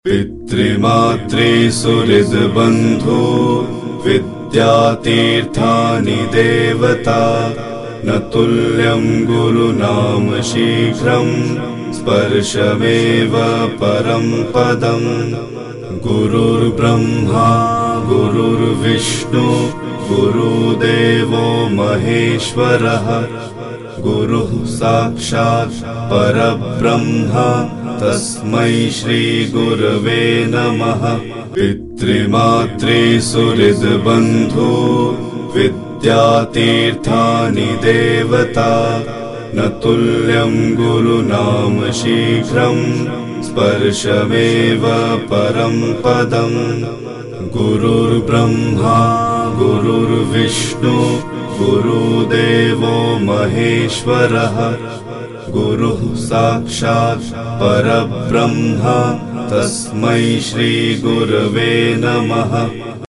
पितृमातृसुहृद्बन्धो विद्यातीर्थानि देवता न तुल्यं गुरुनाम शीघ्रं स्पर्शमेव परं पदम्। गुरुर्ब्रह्मा गुरुर्विष्णु गुरुदेवो महेश्वरः गुरुः साक्षात् परब्रह्म तस्मै श्री गुरवे नमः। पितृमातृसुहृद्बन्धो विद्यातीर्थानि देवता न तुल्यं गुरुनाम शीघ्रं स्पर्शमेव परं पदम्। गुरुर्ब्रह्मा गुरुर्विष्णु गुरुदेवो महेश्वरः गुरुः साक्षात् परब्रह्म तस्मै श्री गुरवे नमः।